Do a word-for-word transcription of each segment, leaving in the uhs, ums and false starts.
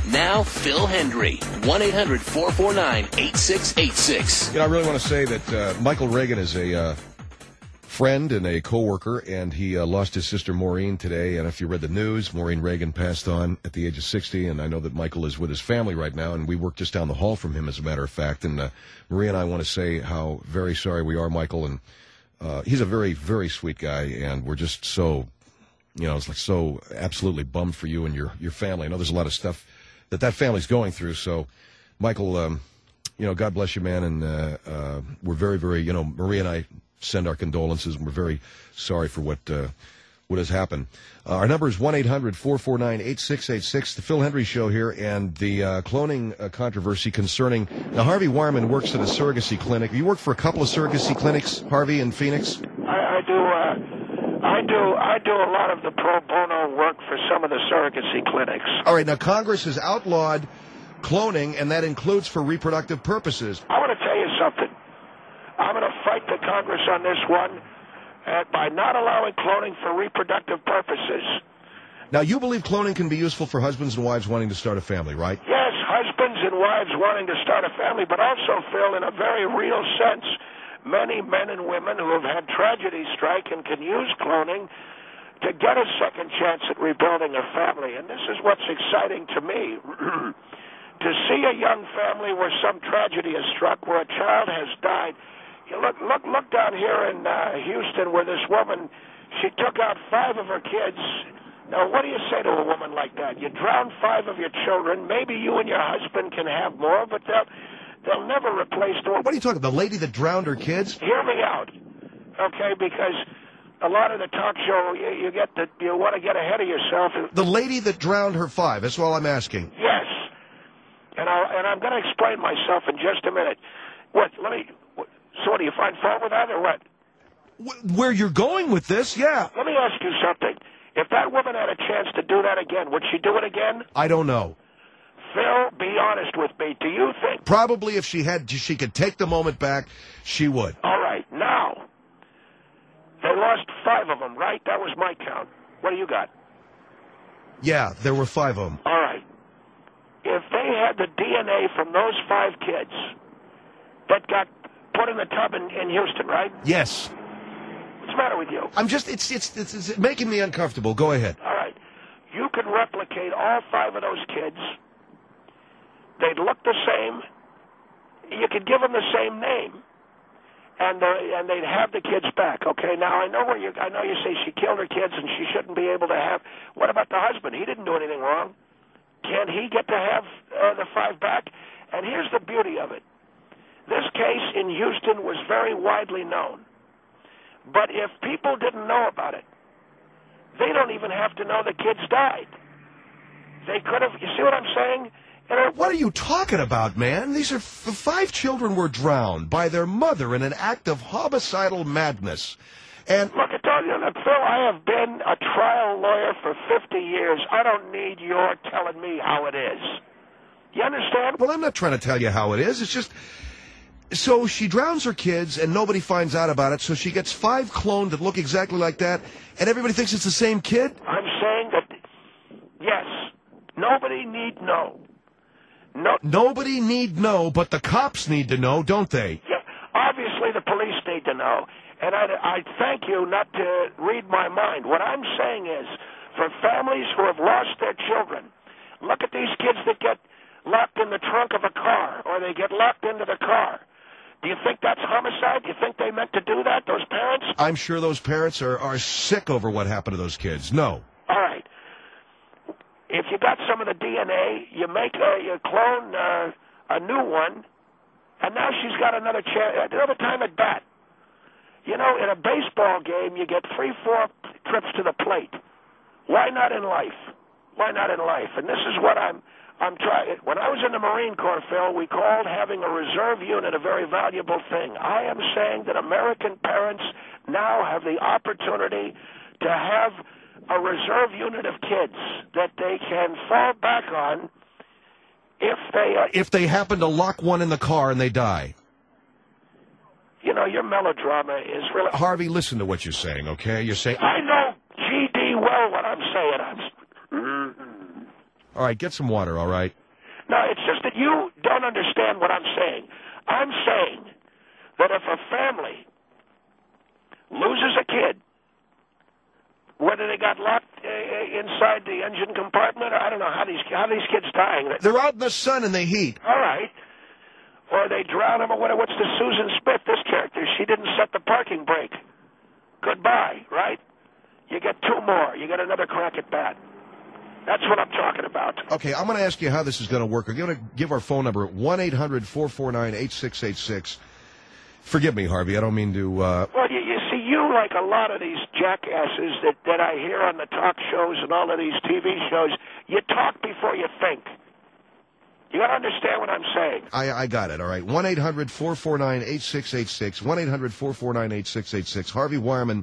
Now, Phil Hendry, one eight hundred four four nine eight six eight six. You know, I really want to say that uh, Michael Reagan is a uh, friend and a coworker, and he uh, lost his sister Maureen today. And if you read the news, Maureen Reagan passed on at the age of sixty, and I know that Michael is with his family right now, and we work just down the hall from him, as a matter of fact. And uh, Marie and I want to say how very sorry we are, Michael, and uh, he's a very, very sweet guy, and we're just so, you know, it's like so absolutely bummed for you and your, your family. I know there's a lot of stuff that that family's going through. So, Michael, um, you know, God bless you, man. And uh, uh, we're very, very, you know, Maria and I send our condolences, and we're very sorry for what uh, what has happened. Uh, our number is one eight hundred four four nine eight six eight six, the Phil Hendry Show here, and the uh, cloning uh, controversy concerning... Now, Harvey Wireman works at a surrogacy clinic. You work for a couple of surrogacy clinics, Harvey, in Phoenix? I, I do... Uh... I do I do a lot of the pro bono work for some of the surrogacy clinics. All right, now Congress has outlawed cloning, and that includes for reproductive purposes. I want to tell you something. I'm going to fight the Congress on this one uh, by not allowing cloning for reproductive purposes. Now, you believe cloning can be useful for husbands and wives wanting to start a family, right? Yes, husbands and wives wanting to start a family, but also, Phil, in a very real sense, many men and women who have had tragedy strike and can use cloning to get a second chance at rebuilding a family. And this is what's exciting to me. To see a young family where some tragedy has struck, where a child has died. You look, look, look down here in uh, Houston, where this woman, she took out five of her kids. Now, what do you say to a woman like that? You drown five of your children. Maybe you and your husband can have more, but they'll... They'll never replace the... What are you talking about? The lady that drowned her kids? Hear me out, okay? Because a lot of the talk show, you, you get the, you want to get ahead of yourself. The lady that drowned her five. That's all I'm asking. Yes, and I'll, and I'm going to explain myself in just a minute. What? Let me. What, so, what, do you find fault with that, or what? Where you're going with this? Yeah. Let me ask you something. If that woman had a chance to do that again, would she do it again? I don't know. Phil, be honest with me. Do you think... Probably if she had, she could take the moment back, she would. All right. Now, they lost five of them, right? That was my count. What do you got? Yeah, there were five of them. All right. If they had the D N A from those five kids that got put in the tub in, in Houston, right? Yes. What's the matter with you? I'm just, it's, it's, it's, it's making me uncomfortable. Go ahead. All right. You can replicate all five of those kids. They'd look the same. You could give them the same name, and uh, and they'd have the kids back. Okay. Now I know where you. I know you say she killed her kids and she shouldn't be able to have. What about the husband? He didn't do anything wrong. Can he get to have uh, the five back? And here's the beauty of it. This case in Houston was very widely known, but if people didn't know about it, they don't even have to know the kids died. They could have. You see what I'm saying? What are you talking about, man? These are f five children were drowned by their mother in an act of homicidal madness. And look, I tell you, Phil, I have been a trial lawyer for fifty years. I don't need your telling me how it is. You understand? Well, I'm not trying to tell you how it is. It's just... So she drowns her kids, and nobody finds out about it, so she gets five cloned that look exactly like that, and everybody thinks it's the same kid? I'm saying that, yes, nobody need know. No. Nobody need know, but the cops need to know, don't they? Yeah, obviously the police need to know. And I, I thank you not to read my mind. What I'm saying is, for families who have lost their children, look at these kids that get locked in the trunk of a car, or they get locked into the car. Do you think that's homicide? Do you think they meant to do that, those parents? I'm sure those parents are, are sick over what happened to those kids. No. All right. If you got some of the D N A, you make a, you clone uh, a new one, and now she's got another chance, another time at bat. You know, in a baseball game, you get three, four trips to the plate. Why not in life? Why not in life? And this is what I'm, I'm trying. When I was in the Marine Corps, Phil, we called having a reserve unit a very valuable thing. I am saying that American parents now have the opportunity to have a reserve unit of kids that they can fall back on if they... Uh, if they happen to lock one in the car and they die. You know, your melodrama is really... Harvey, listen to what you're saying, okay? You're saying... I know G D well what I'm saying. I'm... All right, get some water, all right? you don't understand what I'm saying. I'm saying that if a family loses a kid, whether they got locked uh, inside the engine compartment, or I don't know how these how these kids dying. They're out in the sun in the heat. All right. Or they drown them, or what, what's the Susan Smith, this character? She didn't set the parking brake. Goodbye, right? You get two more. You get another crack at bat. That's what I'm talking about. Okay, I'm going to ask you how this is going to work. We're going to give our phone number at one eight hundred four four nine eight six eight six. Forgive me, Harvey. I don't mean to... Uh... Well, you, you see, you, like a lot of these jackasses that, that I hear on the talk shows and all of these T V shows, you talk before you think. You got to understand what I'm saying. I, I got it, all right. one eight hundred four four nine eight six eight six. one eight hundred four four nine eight six eight six. Harvey Wireman,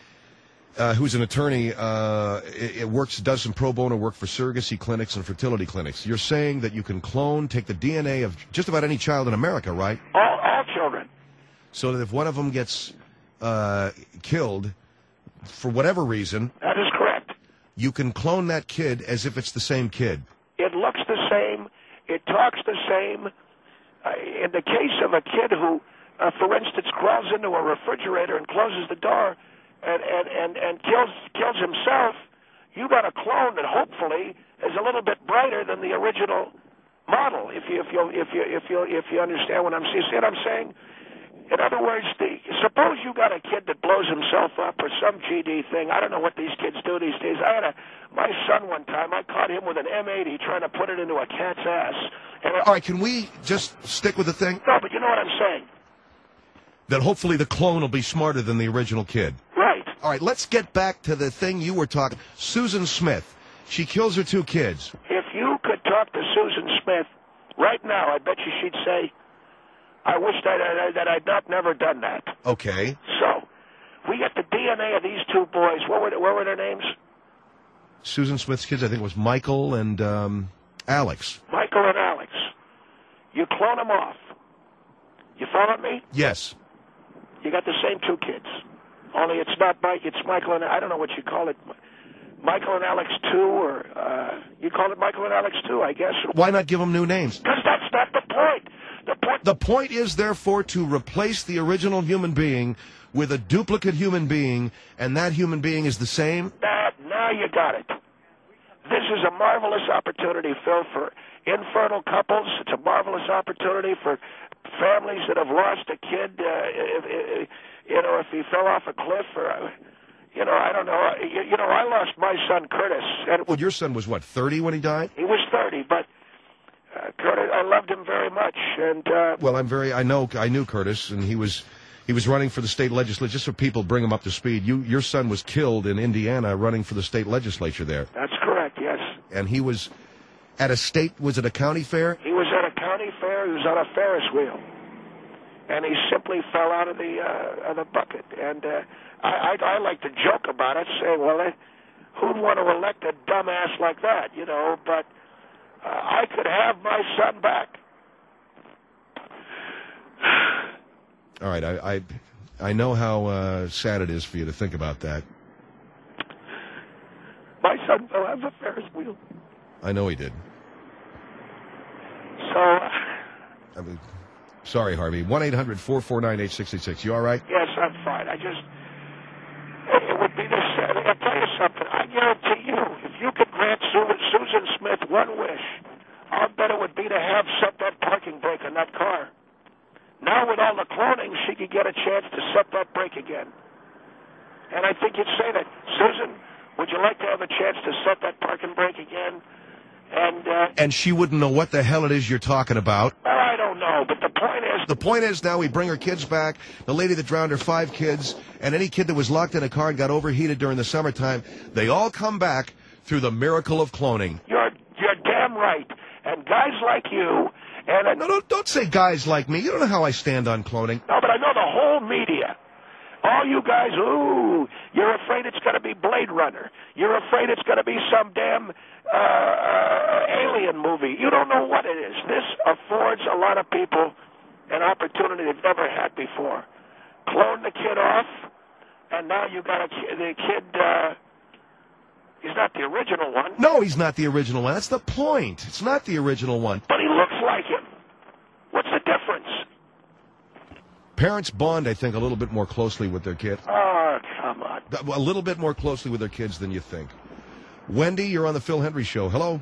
uh, who's an attorney, uh, it, it works, does some pro bono work for surrogacy clinics and fertility clinics. You're saying that you can clone, take the D N A of just about any child in America, right? All, all children. So that if one of them gets uh, killed for whatever reason... That is correct. You can clone that kid as if it's the same kid. It looks the same. It talks the same. Uh, in the case of a kid who, uh, for instance, crawls into a refrigerator and closes the door and, and, and, and kills kills himself, you got a clone that hopefully is a little bit brighter than the original model. If you if you if you if you if you understand what I'm saying, see what I'm saying? In other words, the, suppose you got a kid that blows himself up or some G D thing. I don't know what these kids do these days. I had a my son one time. I caught him with an M eighty trying to put it into a cat's ass. And All right, can we just stick with the thing? No, but you know what I'm saying. That hopefully the clone will be smarter than the original kid. Right. All right, let's get back to the thing you were talking. Susan Smith. She kills her two kids. If you could talk to Susan Smith right now, I bet you she'd say, I wish that, uh, that I'd not never done that. Okay. So, we get the D N A of these two boys. What were, what were their names? Susan Smith's kids, I think it was Michael and um, Alex. Michael and Alex. You clone them off. You follow me? Yes. You got the same two kids. Only it's not Mike, it's Michael and, I don't know what you call it. Michael and Alex two, or uh, you call it Michael and Alex two, I guess. Why not give them new names? Because that's not the point. The point... The point is, therefore, to replace the original human being with a duplicate human being, and that human being is the same? That, now you got it. This is a marvelous opportunity, Phil, for infertile couples. It's a marvelous opportunity for families that have lost a kid, uh, if, if, you know, if he fell off a cliff, or, uh, you know, I don't know. You, you know, I lost my son, Curtis. And well, your son was, what, thirty when he died? He was thirty, but uh, Curtis, I loved him very much. And uh, well, I'm very, I know, I knew Curtis, and he was... He was running for the state legislature. Just so people bring him up to speed, you, your son was killed in Indiana running for the state legislature there. That's correct, yes. And he was at a state, was it a county fair? He was at a county fair. He was on a Ferris wheel. And he simply fell out of the uh, of the bucket. And uh, I, I, I like to joke about it, saying, well, uh, who'd want to elect a dumbass like that, you know? But uh, I could have my son back. All right, I, I, I know how uh, sad it is for you to think about that. My son fell out of a Ferris wheel. I know he did. So... I mean, sorry, Harvey. one eight hundred four four nine eight six eight six. You all right? Yes, I'm fine. I just... It would be this... I'll tell you something. I guarantee you, if you could grant Susan Smith one wish, I'll bet it would be to have set that parking brake on that car. Now, with all the cloning, she could get a chance to set that brake again. And I think you'd say that, Susan, would you like to have a chance to set that parking brake again? And uh, and she wouldn't know what the hell it is you're talking about. Well, I don't know, but the point is... The point is now we bring her kids back, the lady that drowned her five kids, and any kid that was locked in a car and got overheated during the summertime, they all come back through the miracle of cloning. You're, you're damn right. And guys like you... And uh, no, no, don't say guys like me. You don't know how I stand on cloning. No, but I know the whole media. All you guys, ooh, you're afraid it's going to be Blade Runner. You're afraid it's going to be some damn uh, uh, alien movie. You don't know what it is. This affords a lot of people an opportunity they've never had before. Clone the kid off, and now you got a, the kid... Uh, He's not the original one. No, he's not the original one. That's the point. It's not the original one. But he looks like Parents bond, I think, a little bit more closely with their kid. Oh, come on. A little bit more closely with their kids than you think. Wendy, you're on the Phil Hendry Show. Hello?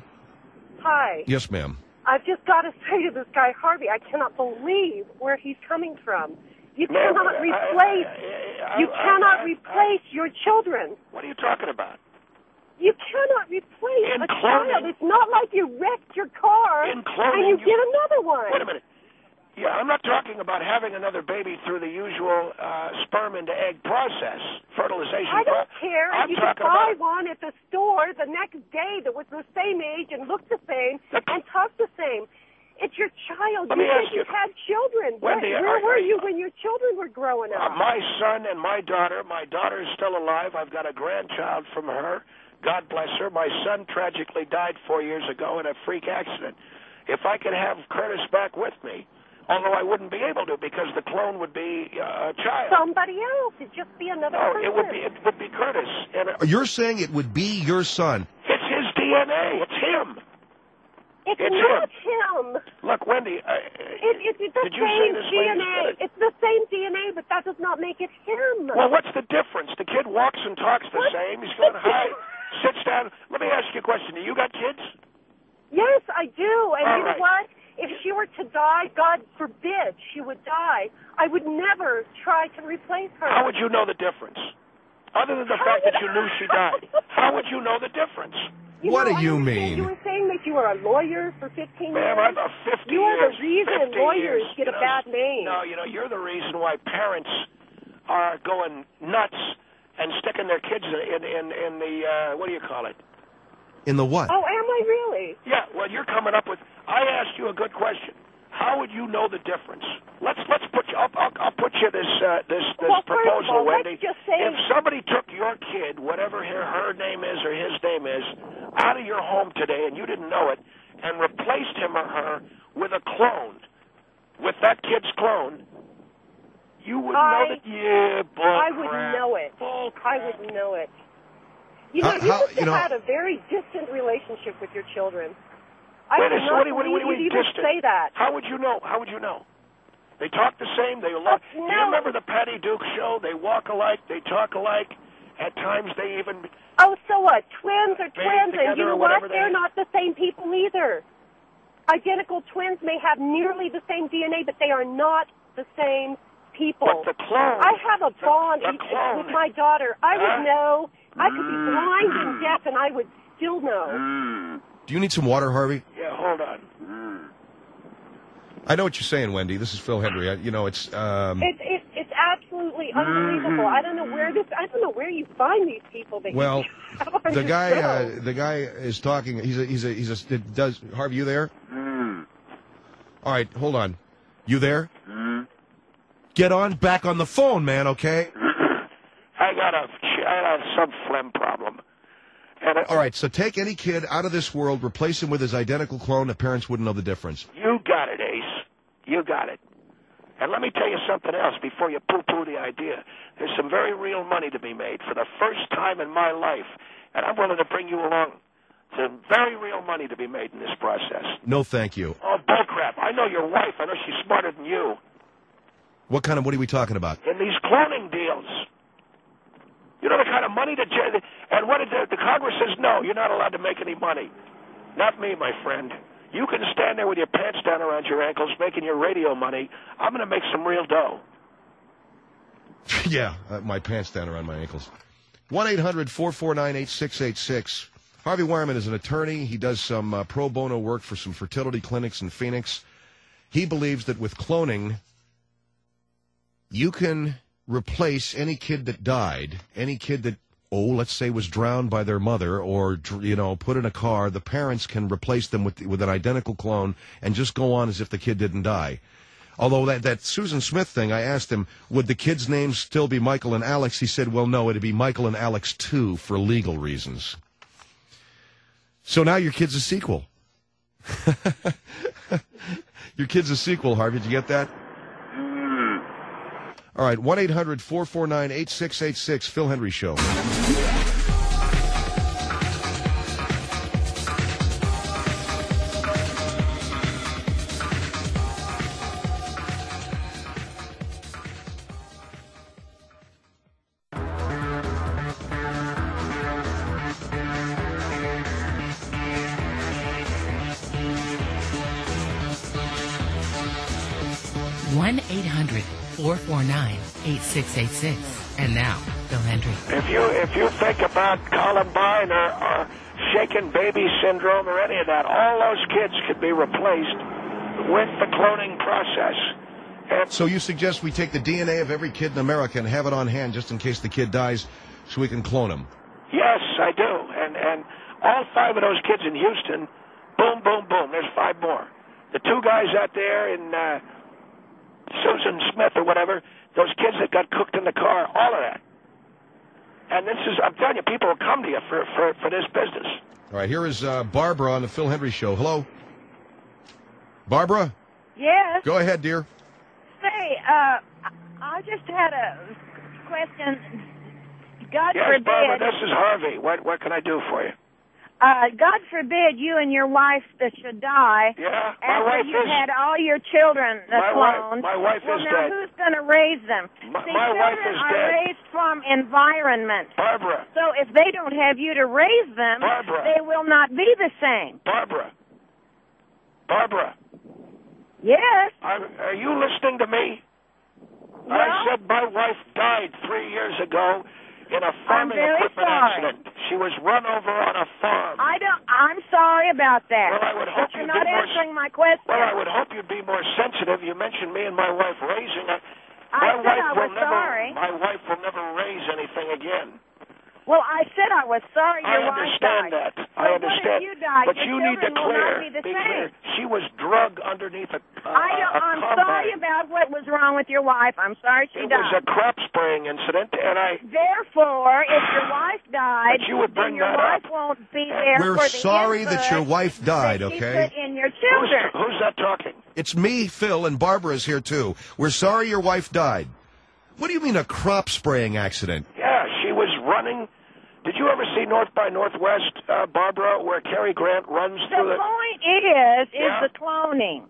Hi. Yes, ma'am. I've just got to say to this guy, Harvey, I cannot believe where he's coming from. You Ma'am, cannot I- replace, I- I- you I- cannot I- I- replace your children. What are you talking about? You cannot replace In a cloning- child. It's not like you wrecked your car In cloning, and you, you- get another one. Wait a minute. Yeah, I'm not talking about having another baby through the usual uh, sperm into egg process, fertilization. I don't pro- care. I'm You could talking buy about one at the store the next day that was the same age and looked the same The- and talked the same. It's your child. Let you me said ask you you- had children. Wendy, where are- where were are- you when your children were growing uh, up? my son and my daughter. My daughter is still alive. I've got a grandchild from her. God bless her. My son tragically died four years ago in a freak accident. If I could have Curtis back with me, although I wouldn't be able to because the clone would be uh, a child. Somebody else. It'd just be another No, person. it would be it would be Curtis. And it, You're saying it would be your son. it's his D N A. It's him. It's, it's not him. Look, Wendy. I, It, it's the did you say same this D N lady's A. got it? It's the same D N A, but that does not make it him. Well, what's the difference? The kid walks and talks the What? same. He's going hi, sits down. Let me ask you a question. Do you got kids? Yes, I do. And All you right. know what? If she were to die, God forbid she would die, I would never try to replace her. How would you know the difference? Other than the How fact would that you knew she died, how would you know the difference? You What know, do I you understand mean? You were saying that you were a lawyer for fifteen Ma'am, years. I'm a fifty You are years. the reason fifty lawyers years, get you a know. bad name. No, you know, you're the reason why parents are going nuts and sticking their kids in in in the uh, what do you call it? In the what? Oh, am I really? Yeah. Well, you're coming up with. I asked you a good question. How would you know the difference? Let's let's put you. I'll, I'll, I'll put you this uh, this this Well, first of proposal, all, let's Wendy. just say- If somebody took your kid, whatever her, her name is or his name is, out of your home today and you didn't know it, and replaced him or her with a clone, with that kid's clone, you would I- know that. Yeah, bull I would crap. know it. Bull I crap. would know it. You know, How- you how- must you have know- had a very distant relationship with your children. I Wait a cannot second. What do you, what do you, what do believe you, you'd what do even you say that. How would you know? How would you know? They talk the same. They love. Oh, Do you no. remember the Patty Duke show? They walk alike. They talk alike. At times, they even. Oh, so what? Twins are Banded twins, and together you know or what? whatever they- They're not the same people either. Identical twins may have nearly the same D N A, but they are not the same people. But the clone. I have a the- bond the with clone. my daughter. I Huh? would know. I could be blind and deaf, and I would still know. Do you need some water, Harvey? Yeah, hold on. I know what you're saying, Wendy. This is Phil Hendry. I, you know, it's um, It, it, it's absolutely unbelievable. I don't know where this. I don't know where you find these people. That well, you have on the your guy, show. uh, the guy is talking. He's a, he's a, he's a. It does Harvey? You there? All right, hold on. You there? Get on back on the phone, man. Okay. I got a, I got some phlegm problem. And it, All right. So take any kid out of this world, replace him with his identical clone. The parents wouldn't know the difference. You got it, Ace. You got it. And let me tell you something else before you poo-poo the idea. There's some very real money to be made for the first time in my life, and I'm willing to bring you along. Some very real money to be made in this process. No, thank you. Oh, bullcrap. I know your wife. I know she's smarter than you. What kind of? What are we talking about? In these cloning deals. You know the kind of money that... You, and what did the, the Congress says, no, you're not allowed to make any money. Not me, my friend. You can stand there with your pants down around your ankles making your radio money. I'm going to make some real dough. Yeah, uh, my pants down around my ankles. one eight hundred four four nine eight six eight six. Harvey Wireman is an attorney. He does some uh, pro bono work for some fertility clinics in Phoenix. He believes that with cloning, you can replace any kid that died, any kid that, oh, let's say was drowned by their mother or, you know, put in a car. The parents can replace them with, with an identical clone and just go on as if the kid didn't die. Although that, that Susan Smith thing, I asked him, would the kids' names still be Michael and Alex? He said, well, no, it'd be Michael and Alex too for legal reasons. So now your kid's a sequel. Your kid's a sequel, Harvey. Did you get that? All right, one eight hundred four four nine eight six eight six, Phil Hendry Show. one eight hundred four four nine eight six eight six. And now, Phil Hendry. If you if you think about Columbine or, or shaken baby syndrome or any of that, all those kids could be replaced with the cloning process. And So you suggest we take the D N A of every kid in America and have it on hand just in case the kid dies so we can clone him? yes, I do. And and all five of those kids in Houston, boom, boom, boom. There's five more. The two guys out there in uh, Susan Smith or whatever, those kids that got cooked in the car, all of that. And this is, I'm telling you, people will come to you for, for, for this business. All right, here is uh, Barbara on the Phil Hendry Show. Hello? Barbara? Yes. Go ahead, dear. Say, uh, I just had a question. God Yes, forbid. Barbara, this is Harvey. What what can I do for you? Uh, God forbid you and your wife that should die. Yeah, my after wife you've is. had all your children uh, My wife- cloned. my wife well, is now dead. who's going to raise them? My- See, my children wife is are dead. raised from environment. Barbara, So if they don't have you to raise them, Barbara. they will not be the same. Barbara, Barbara, Yes. I'm, are you listening to me? Well, I said my wife died three years ago in a farming very equipment sorry. accident. She was run over on a farm. I don't. I'm sorry about that. Well, I would hope but you're you'd not be more answering my question. Well, I would hope you'd be more sensitive. You mentioned me and my wife raising it. I My said wife I will was never. sorry. My wife will never raise anything again. Well, I said I was sorry I your wife understand died. that. So I what if understand. you died? But Your you need to children will clear. not be the be same. clear. She was drugged underneath a. a I don't, a I'm combine. sorry about what was wrong with your wife. I'm sorry she It was a died. crop spraying incident, and I. Therefore, if your wife died, But you would bring then your that wife up. won't be there We're for the sorry input that your wife died, that she okay? put in your Who's, children. who's that talking? It's me, Phil, and Barbara's here, too. We're sorry your wife died. What do you mean a crop spraying accident? Yeah, she was running. Did you ever see North by Northwest, uh, Barbara, where Cary Grant runs The through the? point is, is Yeah. the cloning.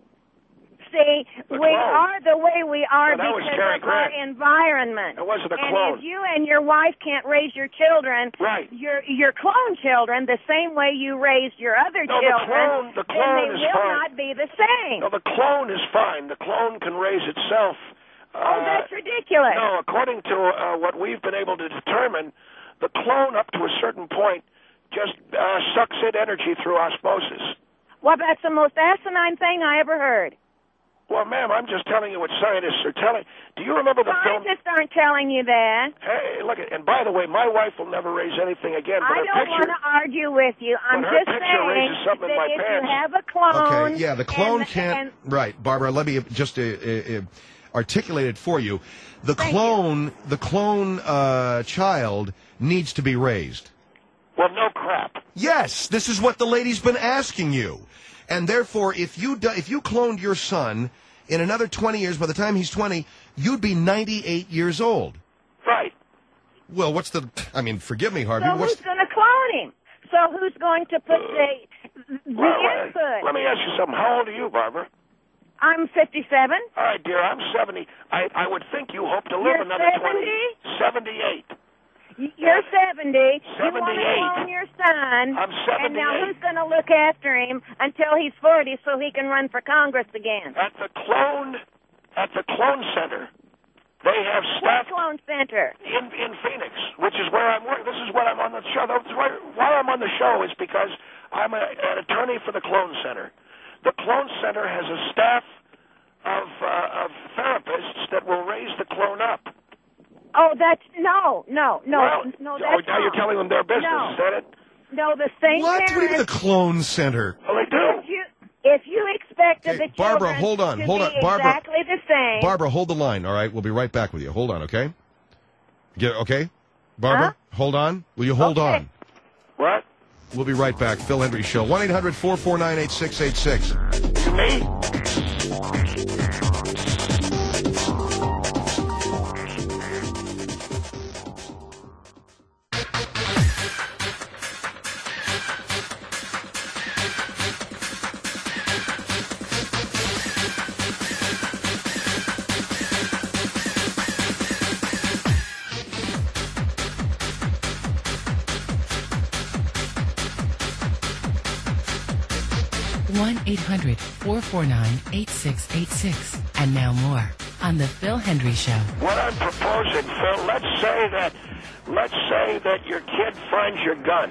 See, The we clone. are the way we are Well, that was because Cary of our Grant. environment. It wasn't a and clone. if you and your wife can't raise your children, Right. your your clone children, the same way you raised your other No, the children, clone- the then clone they is will fine. not be the same. No, the clone is fine. The clone can raise itself. Uh, oh, that's ridiculous. No, according to uh, what we've been able to determine, the clone up to a certain point just uh, sucks in energy through osmosis. Well, that's the most asinine thing I ever heard. Well, ma'am, I'm just telling you what scientists are telling. Do you remember the film? Scientists aren't telling you that. Hey, look, and by the way, my wife will never raise anything again. But I her don't picture, want to argue with you. I'm But her just picture saying raises something in that my if pants. you have a clone, Okay, yeah, the clone and- can't. and- Right, Barbara. Let me just uh, uh, uh, articulate it for you. The Thank clone, the clone uh, child needs to be raised. well, no crap. Yes, this is what the lady's been asking you, and therefore, if you di- if you cloned your son in another twenty years, by the time he's twenty, you'd be ninety-eight years old. Right. Well, what's the? I mean, forgive me, Harvey. So What's who's going to clone him? So who's going to put the the Well, uh, input? let me ask you something. How old are you, Barbara? I'm fifty-seven. All right, dear, I'm seventy. I, I would think you hope to live You're another seventy? twenty. seventy-eight. Y- You're seventy. You want to seventy-eight. clone your son. I'm And now seventy-eight. who's going to look after him until he's forty so he can run for Congress again? At the clone, at the clone center, they have staff What clone center? in in Phoenix, which is where I'm working. This is what I'm on the show. That's why, why I'm on the show is because I'm a, an attorney for the Clone Center. The Clone Center has a staff of uh, of therapists that will raise the clone up. Oh, that's no, no, no, well, no. oh, That's now you're wrong. telling them their business. No. Is that it? No, the same what? What do you mean parents. the clone center? Well, they do. If you if you expected Hey, the Barbara, children hold on, to hold be on, Barbara. exactly the same. Barbara, hold the line. All right, we'll be right back with you. Hold on, okay? Get okay, Barbara. Huh? Hold on. Will you hold Okay. on? What? We'll be right back. Phil Hendry Show. one eight hundred four four nine eight six eight six. To me? one eight hundred four four nine eight six eight six. And now more. on the Phil Hendry Show. What I'm proposing, Phil, let's say that, let's say that your kid finds your gun.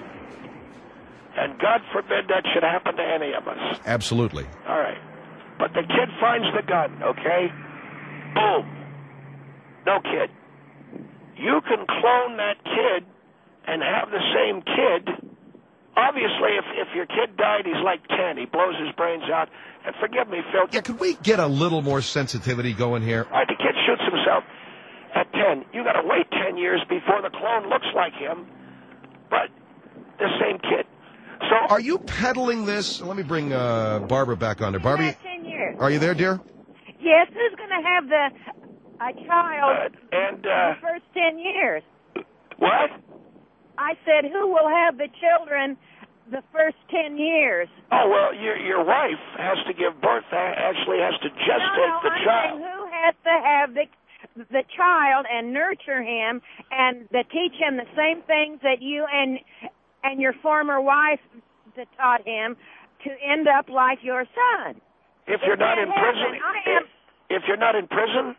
And God forbid that should happen to any of us. Absolutely. All right. But the kid finds the gun, okay? Boom. No kid. You can clone that kid and have the same kid. Obviously, if, if your kid died, he's like ten. He blows his brains out. And forgive me, Phil. Yeah, could we get a little more sensitivity going here? All right, the kid shoots himself at ten. You got to wait ten years before the clone looks like him, but the same kid. So, are you peddling this? Let me bring uh, Barbara back on there. Barbie, Yeah, ten years. are you there, dear? Yes, who's going to have the a child uh, and uh, the first ten years? what? I said, who will have the children the first ten years? Oh, well, your your wife has to give birth, actually has to gestate no, no, the I'm child. saying who has to have the the child and nurture him and to teach him the same things that you and and your former wife that taught him to end up like your son. If you're It not in can't prison, happen. I am- if, if you're not in prison,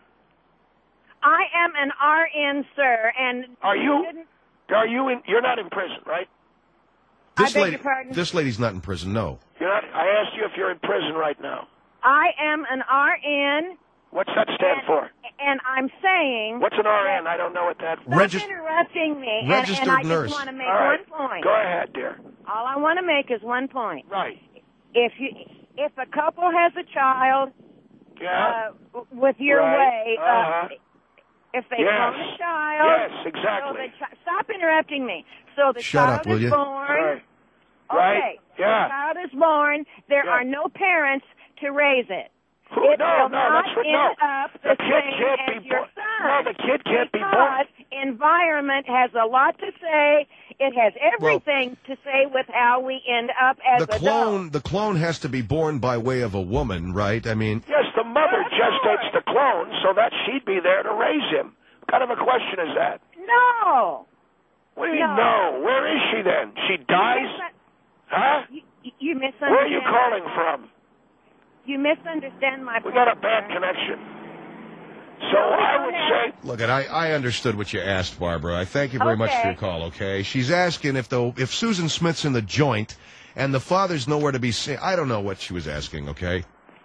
I am an R N, sir, and are you? shouldn't- Are you in? You're not in prison, right? This I beg lady, your pardon? this lady's not in prison. No. You're not. I asked you if you're in prison right now. I am an R N. What's that stand and, for? And I'm saying. What's an R N? I don't know what that. Stop Regis- interrupting me. and, registered and I nurse. just want to make All right. one point. Go ahead, dear. All I want to make is one point. Right. If you, if a couple has a child Yeah. uh, with your Right. way, Uh-huh. uh, if they Yes. clone a child, Yes, so exactly. the chi- stop interrupting me. So the Shut child up, will is you? born. Right. Okay. Right. Yeah. The child is born. There Yeah. are no parents to raise it. Who, It no, will no, not that's what. end No, up the the kid same can't as be your born. son. No, the kid can't be born. Because environment has a lot to say. It has everything to say with how we end up as The adults. clone, the clone has to be born by way of a woman, right? I mean, Yes, the mother Of gestates course. the clone so that she'd be there to raise him. What kind of a question is that? No. What do you No. know? Where is she then? She dies? Huh? You, you misunderstand. Where are you my calling point. from? You misunderstand my We point. got a bad sir. connection. So No, we I don't would have- say, look, at I, I understood what you asked, Barbara. I thank you very much for Okay. your call. Okay, she's asking if the if Susan Smith's in the joint and the father's nowhere to be seen. I don't know what she was asking. Okay.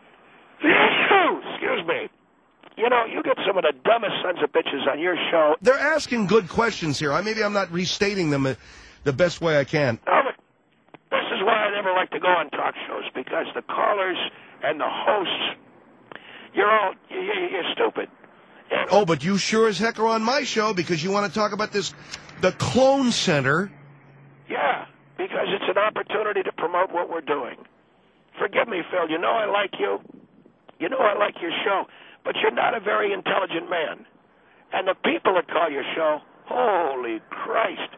excuse me. You know, you get some of the dumbest sons of bitches on your show. They're asking good questions here. I maybe I'm not restating them uh, the best way I can. No, but this is why I never like to go on talk shows, because the callers and the hosts, you're all, you- you- you're stupid. And Oh, but you sure as heck are on my show because you want to talk about this, the Clone Center. yeah, because it's an opportunity to promote what we're doing. Forgive me, Phil. You know I like you. You know I like your show. But you're not a very intelligent man. And the people that call your show, holy Christ,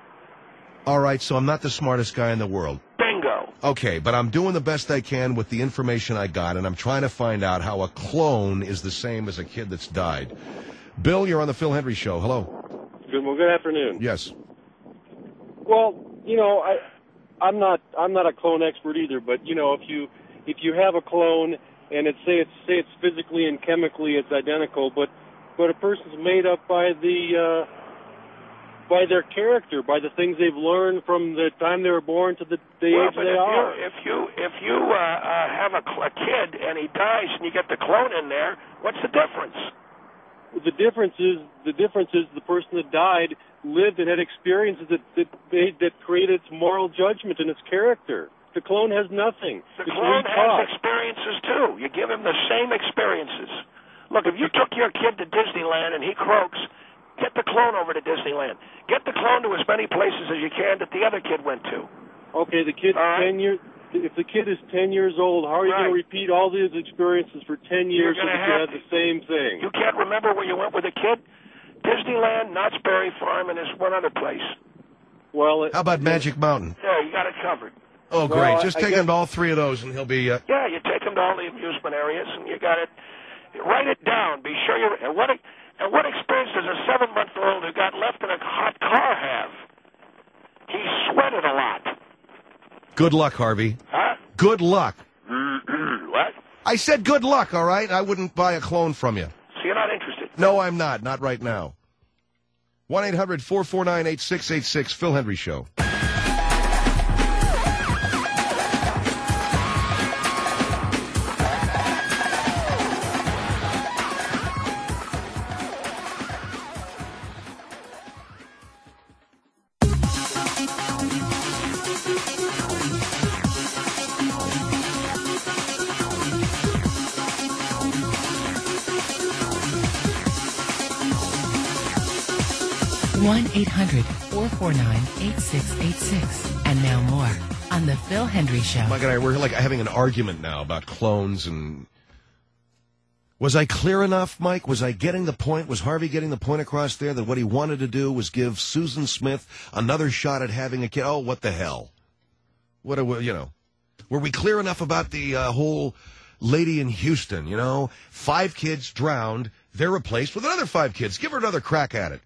All right, so I'm not the smartest guy in the world. bingo. Okay, but I'm doing the best I can with the information I got, and I'm trying to find out how a clone is the same as a kid that's died. Bill, you're on the Phil Hendry Show. Hello. Good, well, good afternoon. Yes. Well, you know, I, I'm not, I'm not a clone expert either, but you know, if you, if you have a clone and it's say it's say it's physically and chemically it's identical, but, but a person's made up by the, uh, by their character, by the things they've learned from the time they were born to the, the Well, age but they if are. you if you if you uh, uh, have a, cl- a kid and he dies and you get the clone in there, what's the difference? The difference is the difference is the person that died lived and had experiences that that made that created its moral judgment and its character. The clone has nothing. The It's clone retaught. has experiences too. You give him the same experiences. Look, if you took your kid to Disneyland and he croaks, get the clone over to Disneyland. Get the clone to as many places as you can that the other kid went to. Okay, the kid's All right. ten years. If the kid is ten years old, how are you Right. going to repeat all these experiences for ten You're years so gonna that you have have the same thing? You can't remember where you went with a kid? Disneyland, Knott's Berry Farm, and there's one other place. Well, it, How about Magic Mountain? Yeah, you got it covered. Oh, Well, great. I- Just I take guess- him to all three of those, and he'll be... Uh, Yeah, you take him to all the amusement areas, and you got it. Write it down. Be sure you. And what? And what experience does a seven-month-old who got left in a hot car have? He sweated a lot. good luck, Harvey. Huh? Good luck. what? I said good luck, all right? I wouldn't buy a clone from you. See, No, I'm not. Not right now. one eight hundred four four nine eight six eight six, Phil Hendry Show. one eight hundred four four nine eight six eight six. And now more on The Phil Hendry Show. Mike and I, we're like having an argument now about clones and... Was I clear enough, Mike? Was I getting the point? Was Harvey getting the point across there that what he wanted to do was give Susan Smith another shot at having a kid? Oh, what the hell? What, are, you know, were we clear enough about the uh, whole lady in Houston, you know? Five kids drowned, they're replaced with another five kids. Give her another crack at it.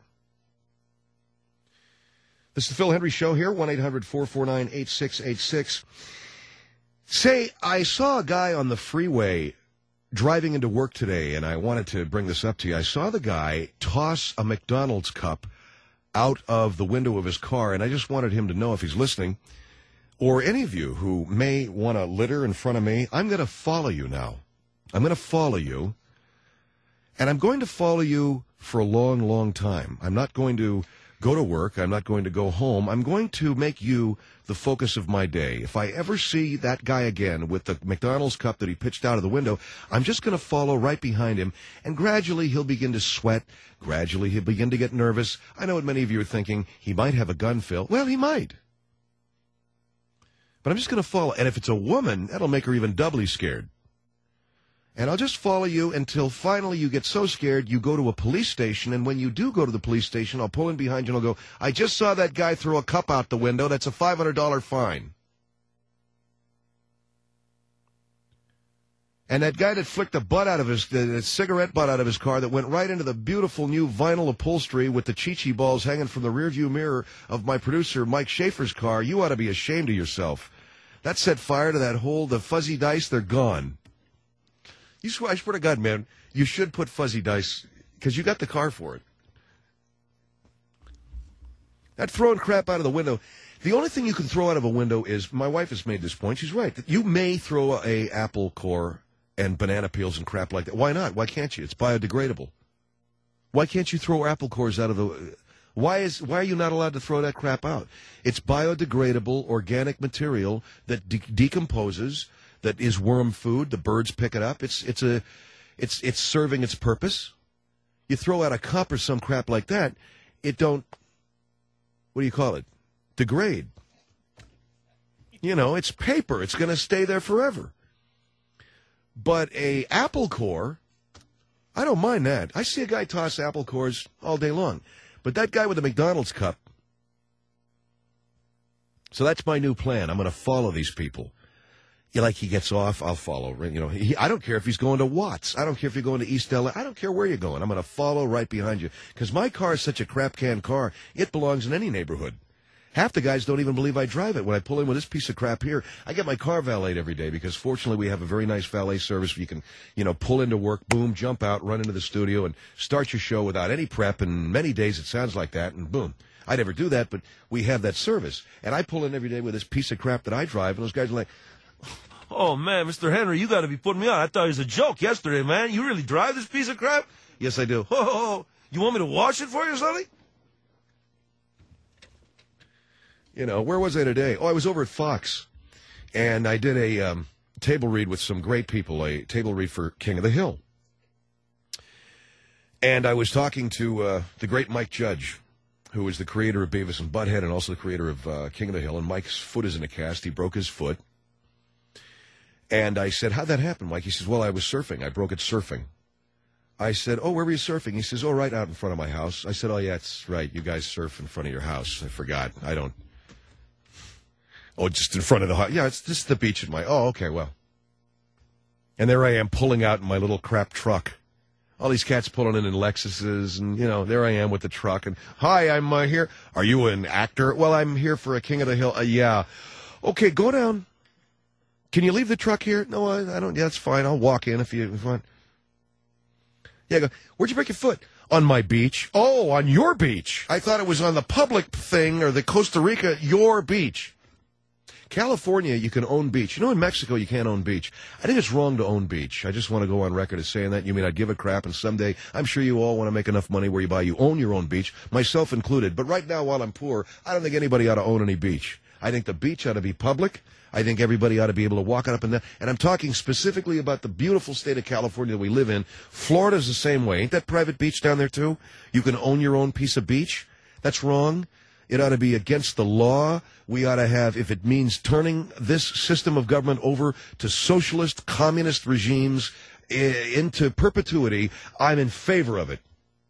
This is the Phil Hendry Show here, one eight hundred four four nine eight six eight six. Say, I saw a guy on the freeway driving into work today, and I wanted to bring this up to you. I saw the guy toss a McDonald's cup out of the window of his car, and I just wanted him to know, if he's listening, or any of you who may want to litter in front of me, I'm going to follow you now. I'm going to follow you, and I'm going to follow you for a long, long time. I'm not going to go to work. I'm not going to go home. I'm going to make you the focus of my day. If I ever see that guy again with the McDonald's cup that he pitched out of the window, I'm just going to follow right behind him, and gradually he'll begin to sweat. Gradually he'll begin to get nervous. I know what many of you are thinking. He might have a gun, Phil. Well, he might. But I'm just going to follow. And if it's a woman, that'll make her even doubly scared. And I'll just follow you until finally you get so scared you go to a police station, and when you do go to the police station, I'll pull in behind you and I'll go, I just saw that guy throw a cup out the window. That's a five hundred dollars fine. And that guy that flicked the butt out of his, the, the cigarette butt out of his car that went right into the beautiful new vinyl upholstery with the chi-chi balls hanging from the rearview mirror of my producer Mike Schaefer's car, you ought to be ashamed of yourself. That set fire to that whole, the fuzzy dice, they're gone. You swear, I swear to God, man, you should put fuzzy dice, because you got the car for it. That throwing crap out of the window, the only thing you can throw out of a window is, my wife has made this point, she's right, that you may throw a apple core and banana peels and crap like that. Why not? Why can't you? It's biodegradable. Why can't you throw apple cores out of the... Why is why are you not allowed to throw that crap out? It's biodegradable, organic material that de- decomposes, that is worm food. The birds pick it up. It's it's a it's it's serving its purpose. You throw out a cup or some crap like that, it don't, what do you call it? Degrade. You know, it's paper. It's going to stay there forever. But a apple core, I don't mind that. I see a guy toss apple cores all day long. But that guy with the McDonald's cup, so that's my new plan. I'm going to follow these people. You like he gets off, I'll follow. You know, he, I don't care if he's going to Watts. I don't care if you're going to East L A. I don't care where you're going. I'm going to follow right behind you. Because my car is such a crap can car, it belongs in any neighborhood. Half the guys don't even believe I drive it. When I pull in with this piece of crap here, I get my car valeted every day because fortunately we have a very nice valet service where you can, you know, pull into work, boom, jump out, run into the studio, and start your show without any prep. And many days it sounds like that, and boom. I never do that, but we have that service. And I pull in every day with this piece of crap that I drive, and those guys are like, oh, man, Mister Henry, you got to be putting me on. I thought it was a joke yesterday, man. You really drive this piece of crap? Yes, I do. Oh, you want me to wash it for you or something? You know, where was I today? Oh, I was over at Fox, and I did a um, table read with some great people, a table read for King of the Hill. And I was talking to uh, the great Mike Judge, who is the creator of Beavis and Butthead and also the creator of uh, King of the Hill. And Mike's foot is in a cast. He broke his foot. And I said, how'd that happen, Mike? He says, well, I was surfing. I broke it surfing. I said, oh, where were you surfing? He says, oh, right out in front of my house. I said, oh, yeah, that's right. You guys surf in front of your house. I forgot. I don't. Oh, just in front of the house. Yeah, it's just the beach at my... Oh, okay, well. And there I am pulling out in my little crap truck. All these cats pulling in in Lexuses, and, you know, there I am with the truck. And, hi, I'm uh, here. Are you an actor? Well, I'm here for a King of the Hill. Uh, yeah. Okay, go down. Can you leave the truck here? No, I, I don't. Yeah, that's fine. I'll walk in if you, if you want. Yeah, I go, where'd you break your foot? On my beach. Oh, on your beach. I thought it was on the public thing or the Costa Rica, your beach. California, you can own beach. You know, in Mexico, you can't own beach. I think it's wrong to own beach. I just want to go on record as saying that. You mean I'd give a crap, and someday I'm sure you all want to make enough money where you buy, you own your own beach, myself included. But right now, while I'm poor, I don't think anybody ought to own any beach. I think the beach ought to be public. I think everybody ought to be able to walk up and down. And I'm talking specifically about the beautiful state of California that we live in. Florida's the same way. Ain't that private beach down there, too? You can own your own piece of beach. That's wrong. It ought to be against the law. We ought to have, if it means turning this system of government over to socialist, communist regimes I- into perpetuity, I'm in favor of it.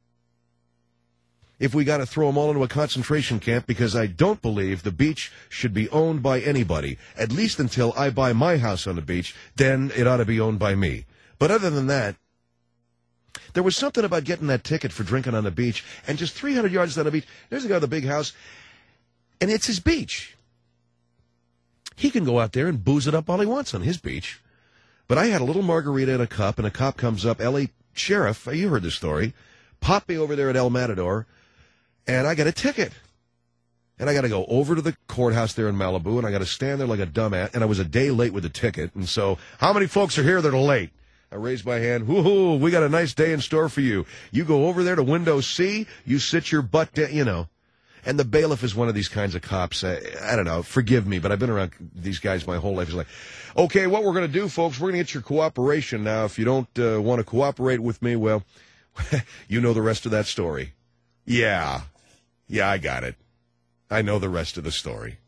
If we got to throw them all into a concentration camp, because I don't believe the beach should be owned by anybody, at least until I buy my house on the beach, then it ought to be owned by me. But other than that, there was something about getting that ticket for drinking on the beach, and just three hundred yards down the beach, there's a guy with a big house, and it's his beach. He can go out there and booze it up all he wants on his beach. But I had a little margarita in a cup, and a cop comes up, L A Sheriff, you heard the story, popped me over there at El Matador, and I got a ticket. And I got to go over to the courthouse there in Malibu, and I got to stand there like a dumbass, and I was a day late with the ticket, and so, how many folks are here that are late? I raised my hand. Woo-hoo, we got a nice day in store for you. You go over there to window C, you sit your butt down, you know. And the bailiff is one of these kinds of cops. I, I don't know, forgive me, but I've been around these guys my whole life. He's like, okay, what we're going to do, folks, we're going to get your cooperation now. If you don't uh, want to cooperate with me, well, you know the rest of that story. Yeah, yeah, I got it. I know the rest of the story.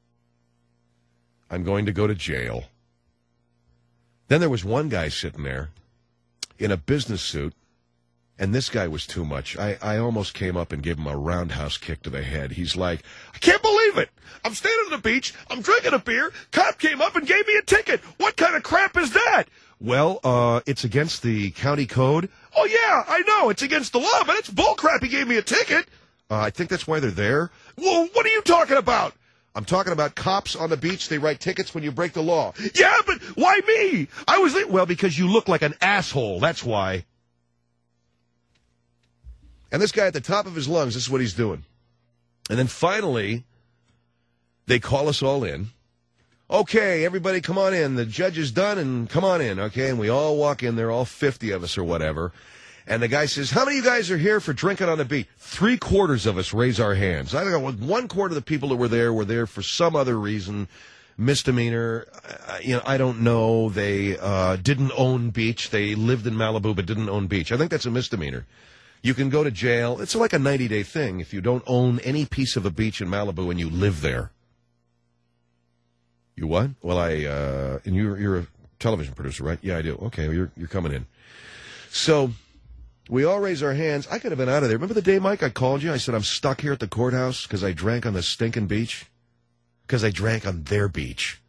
I'm going to go to jail. Then there was one guy sitting there in a business suit, and this guy was too much. I, I almost came up and gave him a roundhouse kick to the head. He's like, I can't believe it. I'm standing on the beach. I'm drinking a beer. Cop came up and gave me a ticket. What kind of crap is that? Well, uh, it's against the county code. Oh, yeah, I know. It's against the law, but it's bullcrap. He gave me a ticket. Uh, I think that's why they're there. Well, what are you talking about? I'm talking about cops on the beach. They write tickets when you break the law. Yeah, but why me? I was there. Well, because you look like an asshole. That's why. And this guy at the top of his lungs, this is what he's doing. And then finally, they call us all in. Okay, everybody come on in. The judge is done, and come on in, okay? And we all walk in there, all fifty of us or whatever. And the guy says, how many of you guys are here for drinking on the beach? Three quarters of us raise our hands. I don't know, one quarter of the people that were there were there for some other reason, misdemeanor. Uh, you know, I don't know. They uh, didn't own beach. They lived in Malibu but didn't own beach. I think that's a misdemeanor. You can go to jail. It's like a ninety-day thing if you don't own any piece of a beach in Malibu and you live there. You what? Well, I, uh, and you're, you're a television producer, right? Yeah, I do. Okay, well, you're, you're coming in. So we all raise our hands. I could have been out of there. Remember the day, Mike, I called you? I said, I'm stuck here at the courthouse because I drank on the stinking beach? Because I drank on their beach.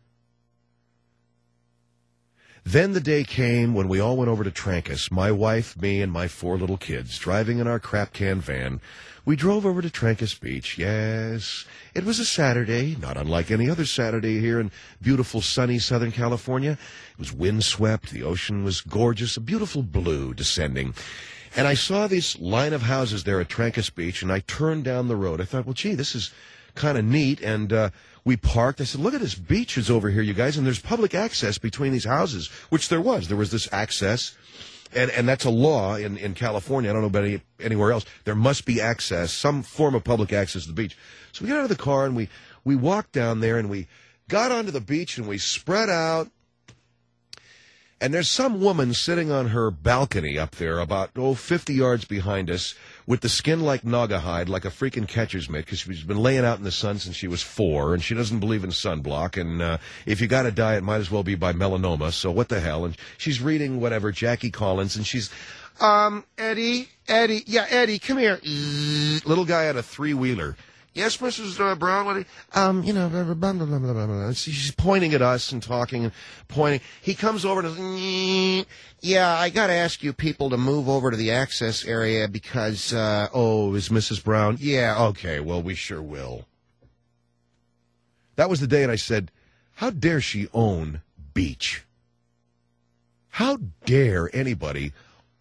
Then the day came when we all went over to Trancas, my wife, me, and my four little kids, driving in our crap can van. We drove over to Trancas Beach. Yes, it was a Saturday, not unlike any other Saturday here in beautiful, sunny Southern California. It was windswept. The ocean was gorgeous, a beautiful blue descending. And I saw this line of houses there at Trancas Beach, and I turned down the road. I thought, well, gee, this is kind of neat. And uh, we parked. I said, look at this beach is over here, you guys, and there's public access between these houses, which there was. There was this access. And and that's a law in, in California. I don't know about any, anywhere else. There must be access, some form of public access to the beach. So we got out of the car, and we, we walked down there, and we got onto the beach, and we spread out. And there's some woman sitting on her balcony up there about, oh, fifty yards behind us with the skin like Naugahyde, like a freaking catcher's mitt, because she's been laying out in the sun since she was four, and she doesn't believe in sunblock. And uh, if you got to die, it might as well be by melanoma, so what the hell? And she's reading whatever, Jackie Collins, and she's, um, Eddie, Eddie, yeah, Eddie, come here. Little guy had a three-wheeler. Yes, Missus Uh, Brown, what do you, um, you know, blah, blah, blah, blah, blah, blah, blah. She's pointing at us and talking and pointing. He comes over and says, yeah, I got to ask you people to move over to the access area because, uh, oh, is Missus Brown? Yeah, okay, well, we sure will. That was the day, and I said, how dare she own beach? How dare anybody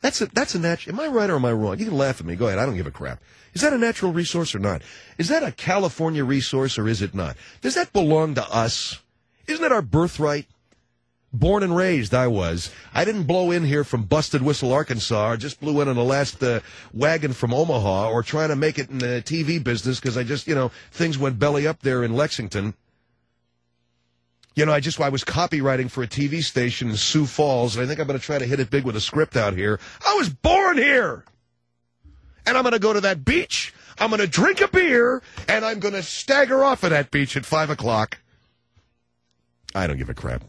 That's a, that's a natural, am I right or am I wrong? You can laugh at me. Go ahead. I don't give a crap. Is that a natural resource or not? Is that a California resource or is it not? Does that belong to us? Isn't that our birthright? Born and raised, I was. I didn't blow in here from Busted Whistle, Arkansas, or just blew in on the last uh, wagon from Omaha, or trying to make it in the T V business because I just, you know, things went belly up there in Lexington. You know, I just, I was copywriting for a T V station in Sioux Falls, and I think I'm going to try to hit it big with a script out here. I was born here! And I'm going to go to that beach, I'm going to drink a beer, and I'm going to stagger off of that beach at five o'clock. I don't give a crap.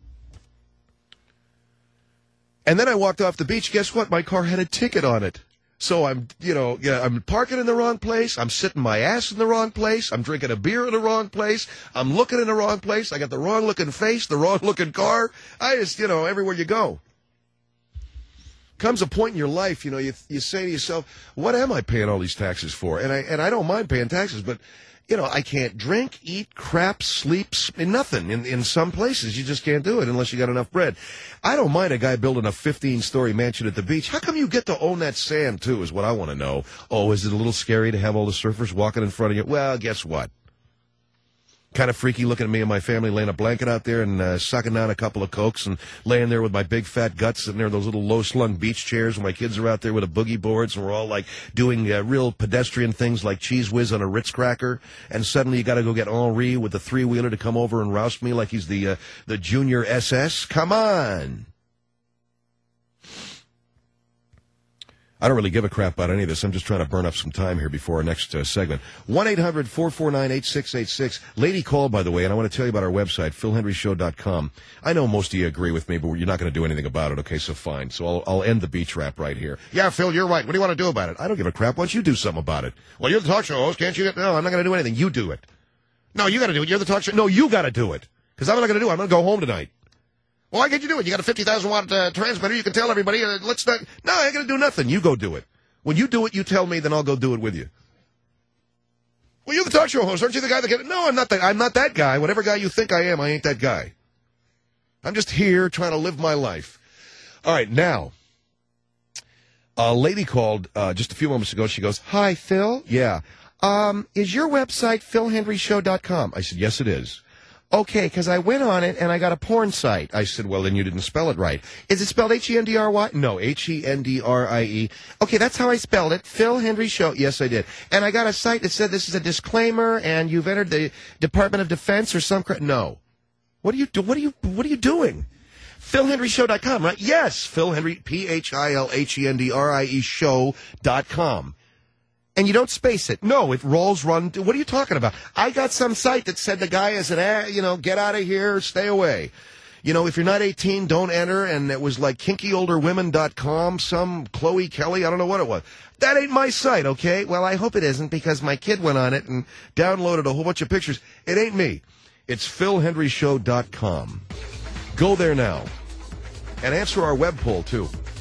And then I walked off the beach. Guess what? My car had a ticket on it. So I'm, you know, yeah, I'm parking in the wrong place. I'm sitting my ass in the wrong place. I'm drinking a beer in the wrong place. I'm looking in the wrong place. I got the wrong looking face, the wrong looking car. I just, you know, everywhere you go. Comes a point in your life, you know, you you say to yourself, what am I paying all these taxes for? And I and I don't mind paying taxes, but you know, I can't drink, eat, crap, sleep, nothing. In in some places, you just can't do it unless you got enough bread. I don't mind a guy building a fifteen-story mansion at the beach. How come you get to own that sand, too, is what I want to know. Oh, is it a little scary to have all the surfers walking in front of you? Well, guess what? Kind of freaky looking at me and my family laying a blanket out there and uh, sucking down a couple of Cokes and laying there with my big fat guts sitting there in those little low-slung beach chairs when my kids are out there with the boogie boards and we're all like doing uh, real pedestrian things like cheese whiz on a Ritz cracker, and suddenly you got to go get Henri with the three-wheeler to come over and roust me like he's the uh, the junior S S? Come on! I don't really give a crap about any of this. I'm just trying to burn up some time here before our next uh, segment. one eight hundred four four nine eight six eight six. Lady called, by the way, and I want to tell you about our website, phil henry show dot com. I know most of you agree with me, but you're not going to do anything about it, okay, so fine. So I'll, I'll end the beach rap right here. Yeah, Phil, you're right. What do you want to do about it? I don't give a crap. Why don't you do something about it? Well, you're the talk show host. Can't you? Get... No, I'm not going to do anything. You do it. No, you got to do it. You're the talk show. No, you got to do it. Because I'm not going to do it. I'm going to go home tonight. Well, why can't you do it? You got a fifty thousand watt uh, transmitter. You can tell everybody. Uh, let's not. No, I ain't going to do nothing. You go do it. When you do it, you tell me, then I'll go do it with you. Well, you're the talk show host. Aren't you the guy that can... No, I'm not that. I'm not that guy. Whatever guy you think I am, I ain't that guy. I'm just here trying to live my life. All right, now, a lady called uh, just a few moments ago. She goes, "Hi, Phil. Yeah. Um, is your website phil henry show dot com? I said, yes, it is. Okay, because I went on it and I got a porn site. I said, well, then you didn't spell it right. Is it spelled H E N D R Y? No, H E N D R I E. Okay, that's how I spelled it. Phil Henry Show. Yes, I did. And I got a site that said this is a disclaimer and you've entered the Department of Defense or some cra- No. What are you do? What are you? What are you doing? phil henry show dot com, right? Yes, Phil Henry, P H I L H E N D R I E show dot com. And you don't space it. No, it rolls, run. What are you talking about? I got some site that said the guy is an, eh, you know, get out of here, stay away. You know, if you're not eighteen, don't enter. And it was like kinky older women dot com, some Chloe Kelly, I don't know what it was. That ain't my site, okay? Well, I hope it isn't because my kid went on it and downloaded a whole bunch of pictures. It ain't me. It's phil henry show dot com. Go there now. And answer our web poll, too.